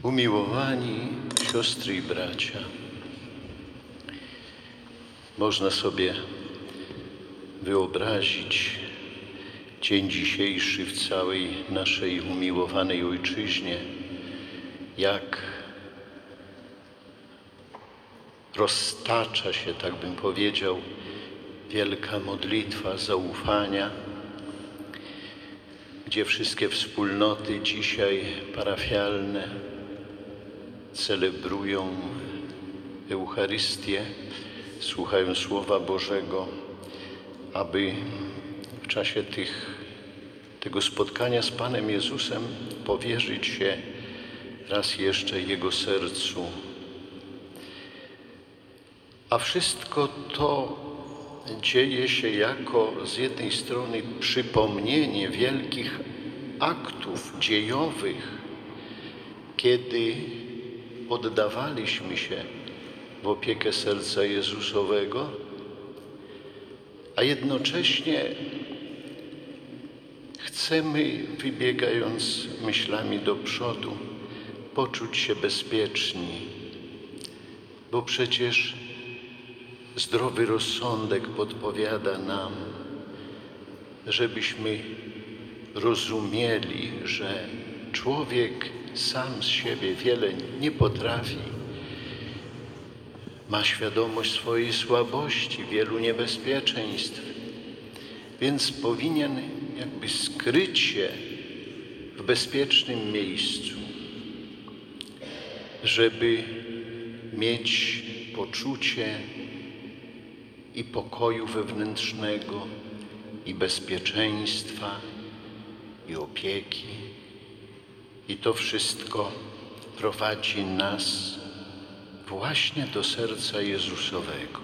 Umiłowani siostry i bracia, można sobie wyobrazić dzień dzisiejszy w całej naszej umiłowanej ojczyźnie, jak roztacza się, tak bym powiedział, wielka modlitwa zaufania, gdzie wszystkie wspólnoty dzisiaj parafialne celebrują Eucharystię, słuchają Słowa Bożego, aby w czasie tego spotkania z Panem Jezusem powierzyć się raz jeszcze Jego sercu. A wszystko to dzieje się jako z jednej strony przypomnienie wielkich aktów dziejowych, kiedy oddawaliśmy się w opiekę serca Jezusowego, a jednocześnie chcemy, wybiegając myślami do przodu, poczuć się bezpieczni, bo przecież zdrowy rozsądek podpowiada nam, żebyśmy rozumieli, że człowiek sam z siebie wiele nie potrafi. Ma świadomość swojej słabości, wielu niebezpieczeństw, więc powinien jakby skryć się w bezpiecznym miejscu, żeby mieć poczucie i pokoju wewnętrznego, i bezpieczeństwa, i opieki. I to wszystko prowadzi nas właśnie do serca Jezusowego.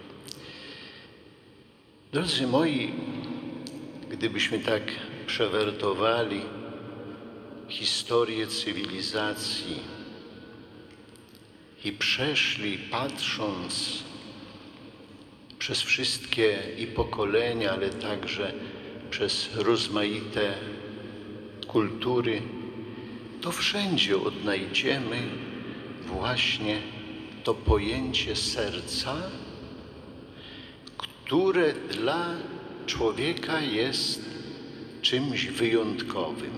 Drodzy moi, gdybyśmy tak przewertowali historię cywilizacji i przeszli, patrząc przez wszystkie i pokolenia, ale także przez rozmaite kultury, to wszędzie odnajdziemy właśnie to pojęcie serca, które dla człowieka jest czymś wyjątkowym.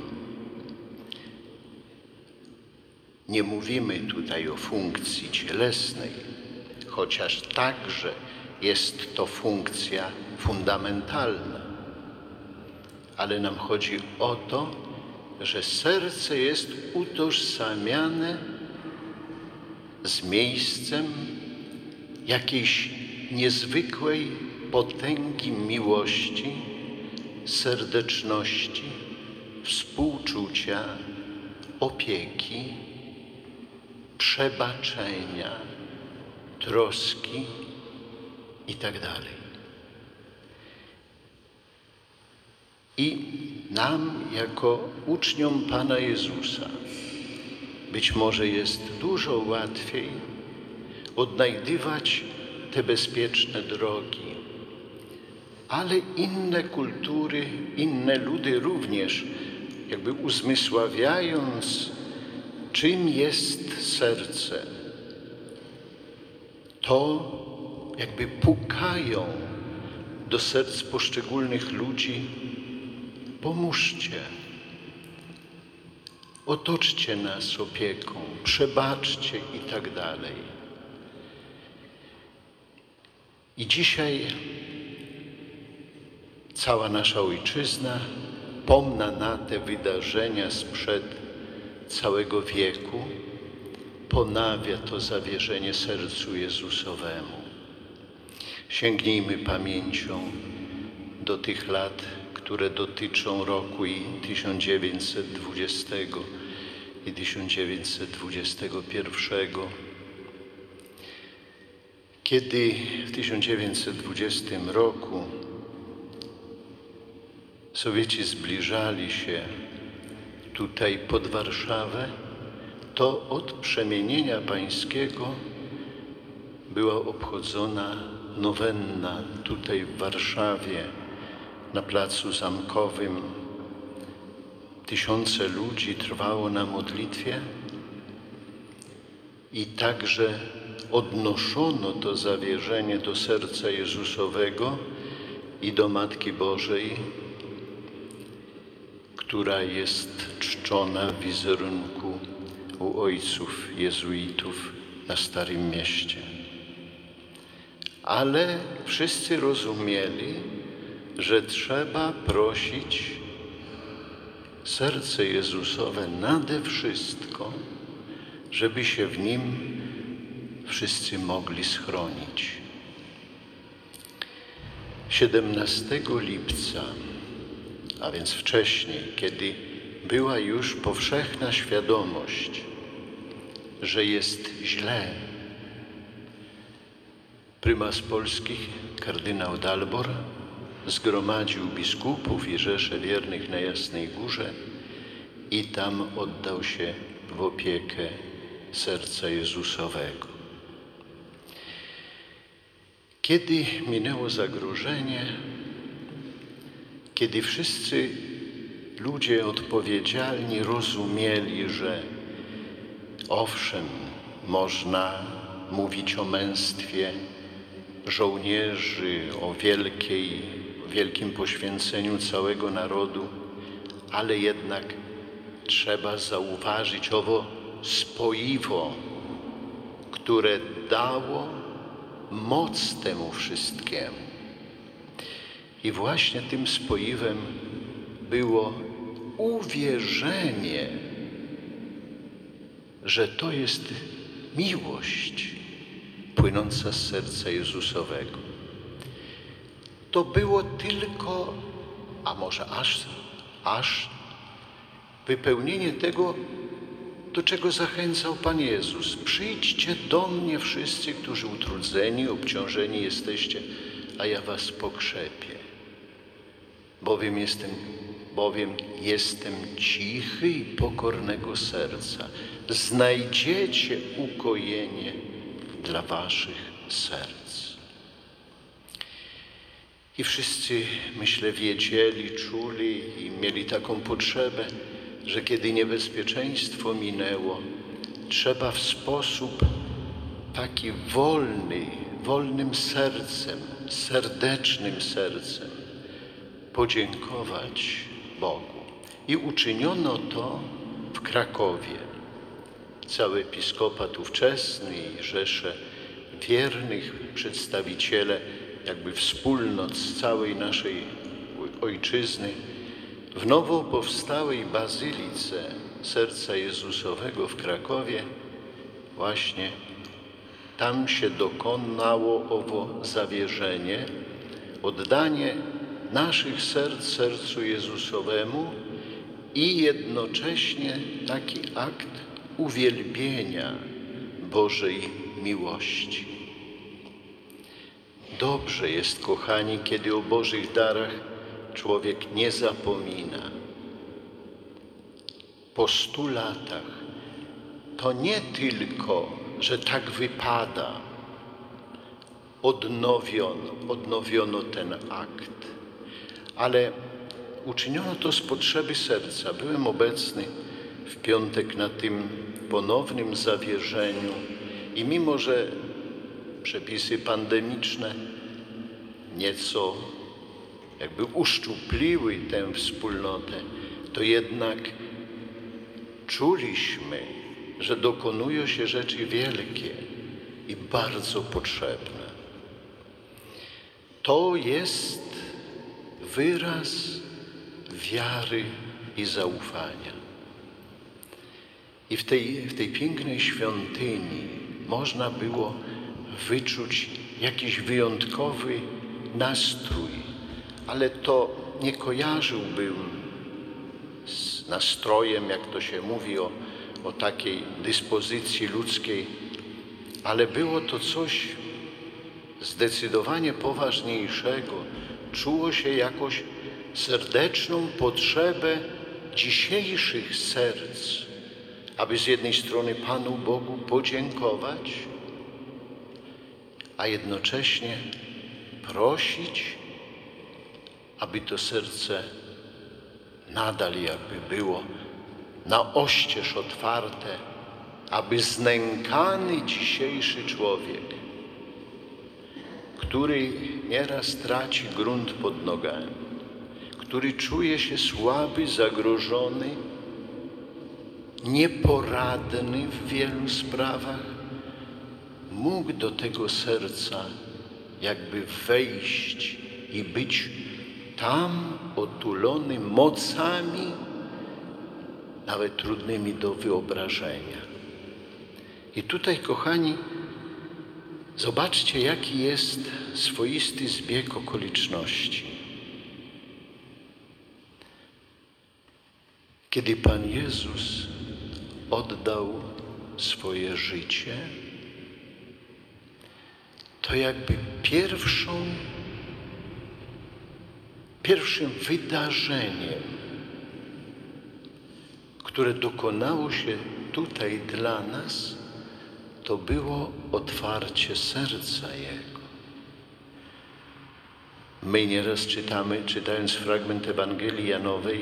Nie mówimy tutaj o funkcji cielesnej, chociaż także jest to funkcja fundamentalna, ale nam chodzi o to, że serce jest utożsamiane z miejscem jakiejś niezwykłej potęgi miłości, serdeczności, współczucia, opieki, przebaczenia, troski itd. I nam, jako uczniom Pana Jezusa, być może jest dużo łatwiej odnajdywać te bezpieczne drogi, ale inne kultury, inne ludy również, jakby uzmysławiając, czym jest serce, to jakby pukają do serc poszczególnych ludzi: pomóżcie, otoczcie nas opieką, przebaczcie i tak dalej. I dzisiaj cała nasza ojczyzna, pomna na te wydarzenia sprzed całego wieku, ponawia to zawierzenie sercu Jezusowemu. Sięgnijmy pamięcią do tych lat, które dotyczą roku i 1920 i 1921, kiedy w 1920 roku Sowieci zbliżali się tutaj pod Warszawę, to od przemienienia pańskiego była obchodzona nowenna tutaj w Warszawie, na Placu Zamkowym. Tysiące ludzi trwało na modlitwie I także odnoszono to zawierzenie do serca Jezusowego i do Matki Bożej, która jest czczona w wizerunku u ojców jezuitów na Starym Mieście. Ale wszyscy rozumieli, że trzeba prosić serce Jezusowe nade wszystko, żeby się w nim wszyscy mogli schronić. 17 lipca, a więc wcześniej, kiedy była już powszechna świadomość, że jest źle, prymas polskich, kardynał Dalbor, zgromadził biskupów i rzeszę wiernych na Jasnej Górze i tam oddał się w opiekę serca Jezusowego. Kiedy minęło zagrożenie, kiedy wszyscy ludzie odpowiedzialni rozumieli, że owszem, można mówić o męstwie żołnierzy, o wielkim poświęceniu całego narodu, ale jednak trzeba zauważyć owo spoiwo, które dało moc temu wszystkiemu. I właśnie tym spoiwem było uwierzenie, że to jest miłość płynąca z serca Jezusowego. To było tylko, a może aż wypełnienie tego, do czego zachęcał Pan Jezus. Przyjdźcie do mnie wszyscy, którzy utrudzeni, obciążeni jesteście, a ja was pokrzepię. Bowiem jestem cichy i pokornego serca. Znajdziecie ukojenie dla waszych serc. I wszyscy, myślę, wiedzieli, czuli i mieli taką potrzebę, że kiedy niebezpieczeństwo minęło, trzeba w sposób taki wolnym sercem, serdecznym sercem podziękować Bogu. I uczyniono to w Krakowie. Cały episkopat ówczesny i rzesze wiernych, przedstawiciele jakby wspólnot z całej naszej ojczyzny w nowo powstałej bazylice Serca Jezusowego w Krakowie właśnie tam się dokonało owo zawierzenie, oddanie naszych serc sercu Jezusowemu i jednocześnie taki akt uwielbienia Bożej miłości. Dobrze jest, kochani, kiedy o Bożych darach człowiek nie zapomina. Po 100 latach to nie tylko, że tak wypada, odnowiono ten akt, ale uczyniono to z potrzeby serca. Byłem obecny w piątek na tym ponownym zawierzeniu i mimo, że przepisy pandemiczne nieco jakby uszczupliły tę wspólnotę, to jednak czuliśmy, że dokonują się rzeczy wielkie i bardzo potrzebne. To jest wyraz wiary i zaufania. I w tej pięknej świątyni można było wyczuć jakiś wyjątkowy nastrój, ale to nie kojarzyłbym z nastrojem, jak to się mówi o takiej dyspozycji ludzkiej, ale było to coś zdecydowanie poważniejszego. Czuło się jakoś serdeczną potrzebę dzisiejszych serc, aby z jednej strony Panu Bogu podziękować, a jednocześnie prosić, aby to serce nadal jakby było na oścież otwarte aby znękany dzisiejszy człowiek, który nieraz traci grunt pod nogami, który czuje się słaby, zagrożony, nieporadny w wielu sprawach, mógł do tego serca jakby wejść i być tam otulony mocami, nawet trudnymi do wyobrażenia. I tutaj, kochani, zobaczcie, jaki jest swoisty zbieg okoliczności. Kiedy Pan Jezus oddał swoje życie, to jakby pierwszym wydarzeniem, które dokonało się tutaj dla nas, to było otwarcie serca Jego. My nieraz czytając fragment Ewangelii Janowej,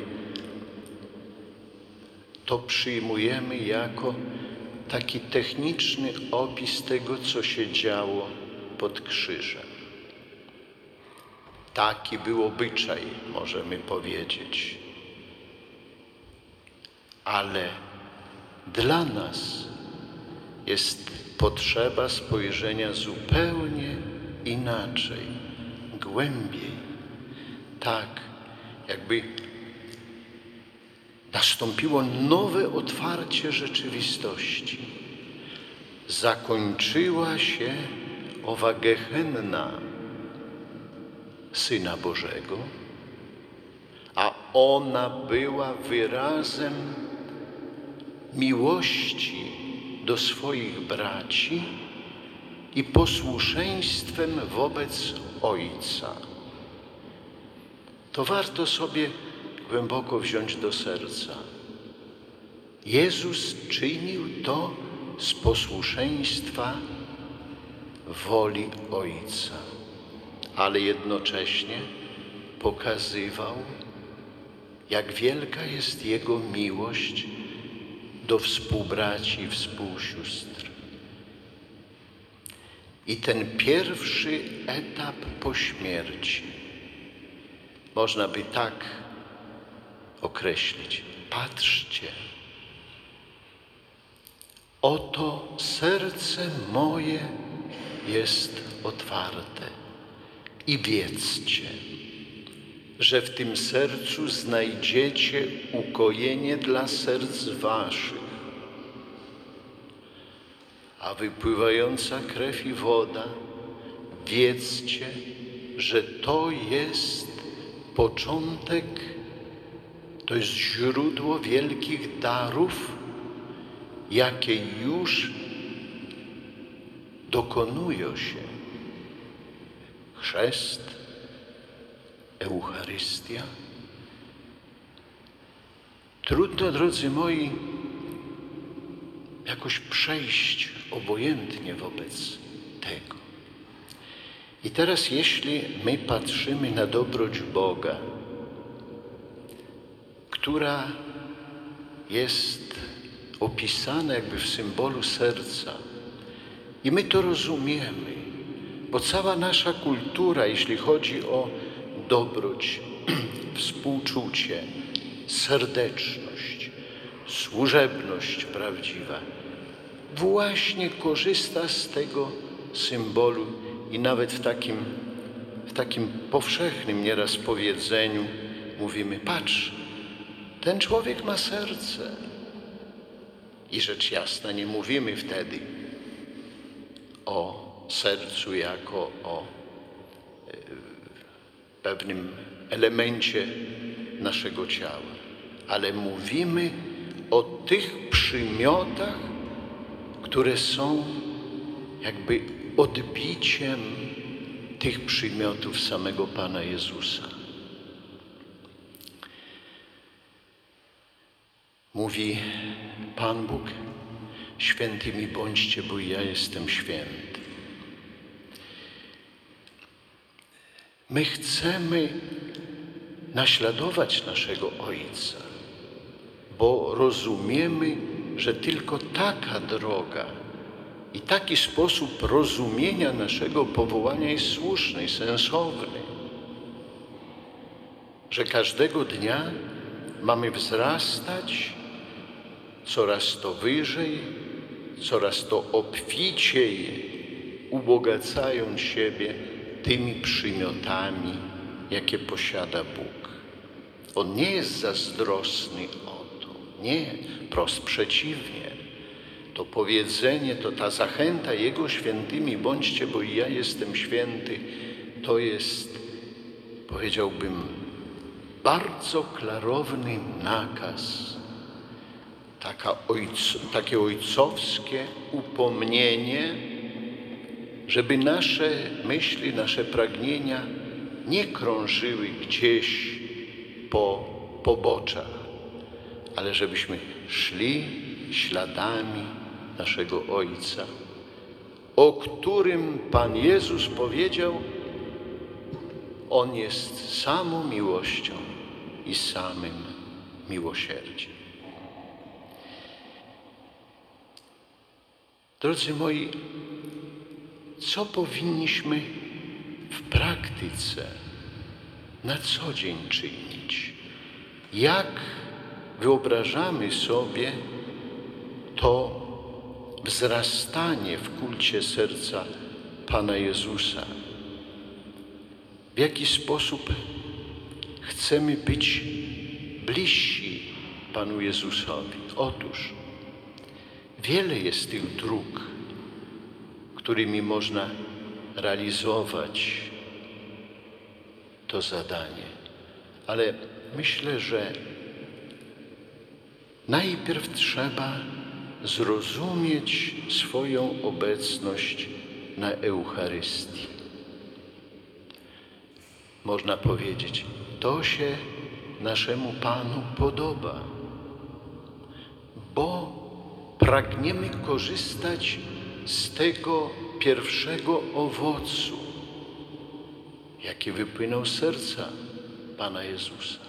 to przyjmujemy jako taki techniczny opis tego, co się działo pod krzyżem. Taki był obyczaj, możemy powiedzieć. Ale dla nas jest potrzeba spojrzenia zupełnie inaczej, głębiej. Tak, jakby nastąpiło nowe otwarcie rzeczywistości. Zakończyła się owa gehenna Syna Bożego, a ona była wyrazem miłości do swoich braci i posłuszeństwem wobec Ojca. To warto sobie głęboko wziąć do serca. Jezus czynił to z posłuszeństwa woli Ojca, ale jednocześnie pokazywał, jak wielka jest Jego miłość do współbraci i współsióstr. I ten pierwszy etap po śmierci można by tak określić. Patrzcie, oto serce moje jest otwarte i wiedzcie, że w tym sercu znajdziecie ukojenie dla serc waszych, a wypływająca krew i woda, wiedzcie, że to jest początek, to jest źródło wielkich darów, jakie już dokonują się. Chrzest, Eucharystia. Trudno, drodzy moi, jakoś przejść obojętnie wobec tego. I teraz, jeśli my patrzymy na dobroć Boga, która jest opisana jakby w symbolu serca, i my to rozumiemy, bo cała nasza kultura, jeśli chodzi o dobroć, współczucie, serdeczność, służebność prawdziwa, właśnie korzysta z tego symbolu i nawet w takim powszechnym nieraz powiedzeniu mówimy: patrz, ten człowiek ma serce. I rzecz jasna, nie mówimy wtedy o sercu jako o pewnym elemencie naszego ciała, ale mówimy o tych przymiotach, które są jakby odbiciem tych przymiotów samego Pana Jezusa. Mówi Pan Bóg: świętymi bądźcie, bo ja jestem święty. My chcemy naśladować naszego Ojca, bo rozumiemy że tylko taka droga i taki sposób rozumienia naszego powołania jest słuszny i sensowny. Że każdego dnia mamy wzrastać coraz to wyżej, coraz to obficiej, ubogacając siebie tymi przymiotami, jakie posiada Bóg. On nie jest zazdrosny o to. Nie, wprost przeciwnie. To powiedzenie, to ta zachęta Jego świętymi bądźcie, bo i ja jestem święty, to jest, powiedziałbym, bardzo klarowny nakaz, takie ojcowskie upomnienie, żeby nasze myśli, nasze pragnienia nie krążyły gdzieś po poboczach, ale żebyśmy szli śladami naszego Ojca, o którym Pan Jezus powiedział: On jest samą miłością i samym miłosierdziem. Drodzy moi, co powinniśmy w praktyce na co dzień czynić? Jak wyobrażamy sobie to wzrastanie w kulcie serca Pana Jezusa? W jaki sposób chcemy być bliżsi Panu Jezusowi? Otóż wiele jest tych dróg, którymi można realizować to zadanie. Ale myślę, że najpierw trzeba zrozumieć swoją obecność na Eucharystii. Można powiedzieć, to się naszemu Panu podoba, bo pragniemy korzystać z tego pierwszego owocu, jaki wypłynął z serca Pana Jezusa.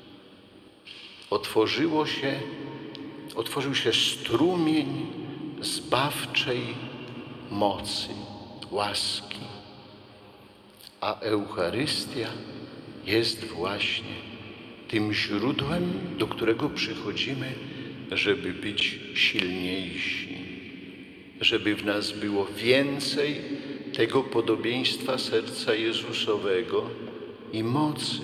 Otworzył się strumień zbawczej mocy, łaski, a Eucharystia jest właśnie tym źródłem, do którego przychodzimy, żeby być silniejsi, żeby w nas było więcej tego podobieństwa serca Jezusowego i mocy.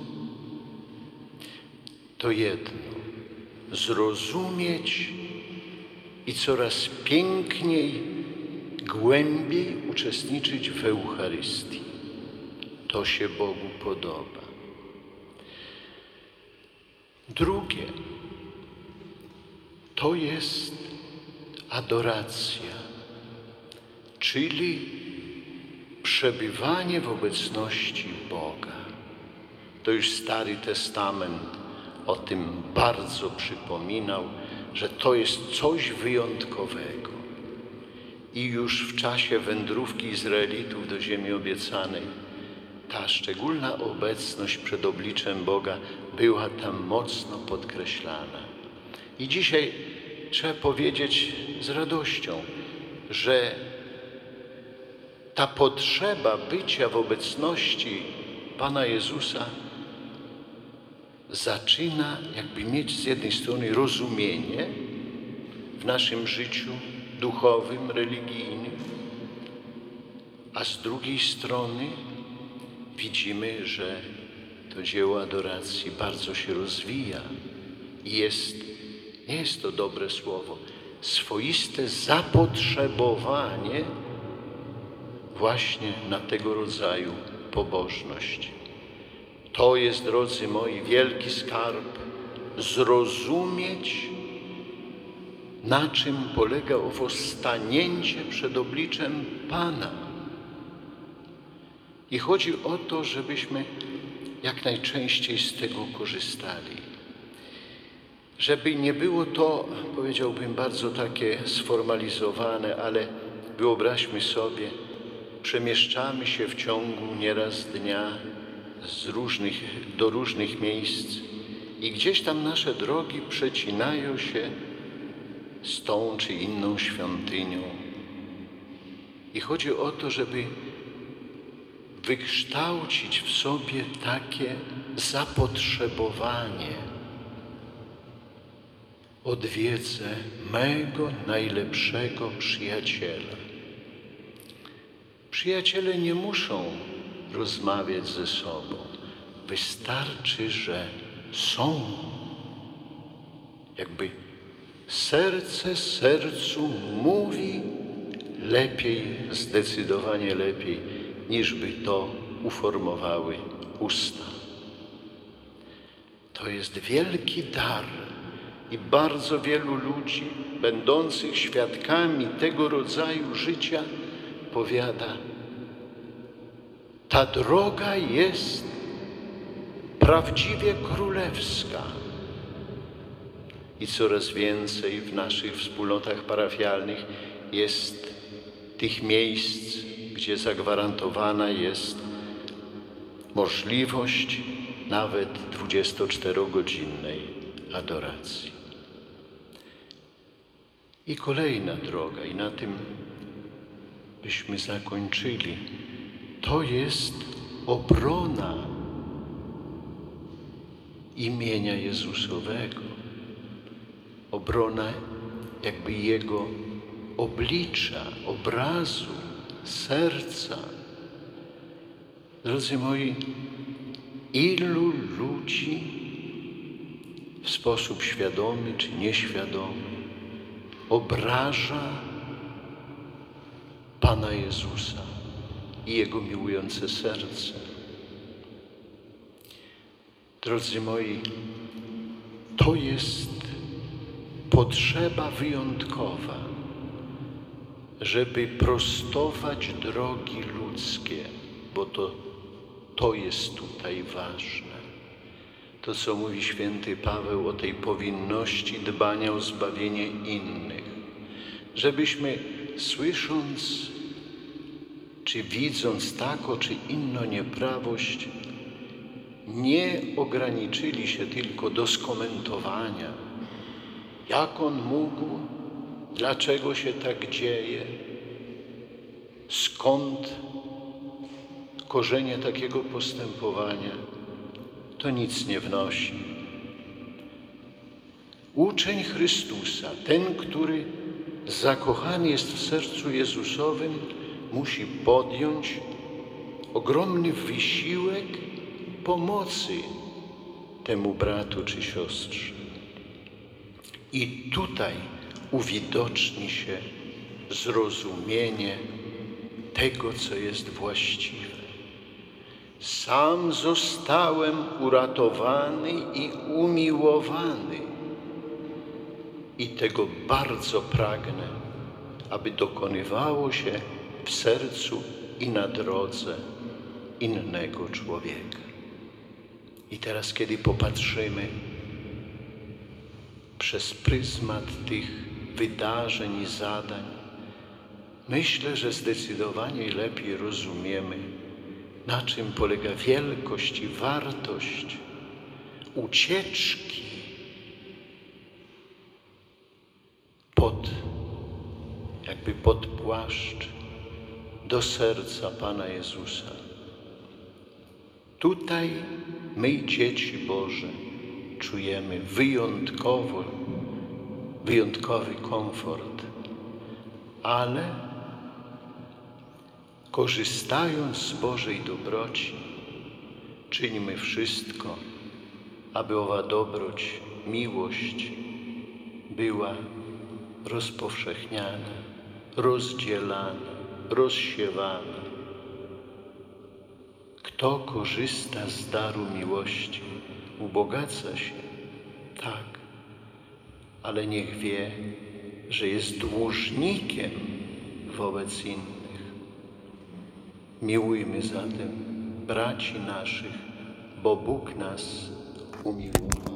To jedno, zrozumieć i coraz piękniej, głębiej uczestniczyć w Eucharystii. To się Bogu podoba. Drugie, to jest adoracja, czyli przebywanie w obecności Boga. To już Stary Testament o tym bardzo przypominał, że to jest coś wyjątkowego. I już w czasie wędrówki Izraelitów do ziemi obiecanej ta szczególna obecność przed obliczem Boga była tam mocno podkreślana. I dzisiaj trzeba powiedzieć z radością, że ta potrzeba bycia w obecności Pana Jezusa zaczyna jakby mieć z jednej strony rozumienie w naszym życiu duchowym, religijnym, a z drugiej strony widzimy, że to dzieło adoracji bardzo się rozwija i nie jest to dobre słowo, swoiste zapotrzebowanie właśnie na tego rodzaju pobożność. To jest, drodzy moi, wielki skarb, zrozumieć, na czym polega owo stanięcie przed obliczem Pana. I chodzi o to, żebyśmy jak najczęściej z tego korzystali. Żeby nie było to, powiedziałbym, bardzo takie sformalizowane, ale wyobraźmy sobie, przemieszczamy się w ciągu nieraz dnia do różnych miejsc i gdzieś tam nasze drogi przecinają się z tą czy inną świątynią. I chodzi o to, żeby wykształcić w sobie takie zapotrzebowanie. Odwiedzę mego najlepszego przyjaciela. Przyjaciele nie muszą rozmawiać ze sobą. Wystarczy, że są. Jakby serce sercu mówi lepiej, zdecydowanie lepiej, niż by to uformowały usta. To jest wielki dar i bardzo wielu ludzi, będących świadkami tego rodzaju życia, powiada: ta droga jest prawdziwie królewska. I coraz więcej w naszych wspólnotach parafialnych jest tych miejsc, gdzie zagwarantowana jest możliwość nawet 24-godzinnej adoracji. I kolejna droga, i na tym byśmy zakończyli, to jest obrona imienia Jezusowego, obrona jakby Jego oblicza, obrazu, serca. Drodzy moi, ilu ludzi w sposób świadomy czy nieświadomy obraża Pana Jezusa i Jego miłujące serce. Drodzy moi, to jest potrzeba wyjątkowa, żeby prostować drogi ludzkie, bo to jest tutaj ważne. To, co mówi święty Paweł o tej powinności dbania o zbawienie innych. Żebyśmy słysząc, czy widząc taką, czy inną nieprawość, nie ograniczyli się tylko do skomentowania, jak on mógł, dlaczego się tak dzieje, skąd korzenie takiego postępowania. To nic nie wnosi. Uczeń Chrystusa, ten, który zakochany jest w sercu Jezusowym, musi podjąć ogromny wysiłek pomocy temu bratu czy siostrze. I tutaj uwidoczni się zrozumienie tego, co jest właściwe. Sam zostałem uratowany i umiłowany i tego bardzo pragnę, aby dokonywało się w sercu i na drodze innego człowieka. I teraz, kiedy popatrzymy przez pryzmat tych wydarzeń i zadań, myślę, że zdecydowanie lepiej rozumiemy, na czym polega wielkość i wartość ucieczki pod płaszcz do serca Pana Jezusa. Tutaj my, dzieci Boże, czujemy wyjątkowy komfort, ale korzystając z Bożej dobroci, czyńmy wszystko, aby owa dobroć, miłość była rozpowszechniana, rozdzielana, rozsiewana. Kto korzysta z daru miłości, ubogaca się, tak, ale niech wie, że jest dłużnikiem wobec innych. Miłujmy zatem braci naszych, bo Bóg nas umiłował.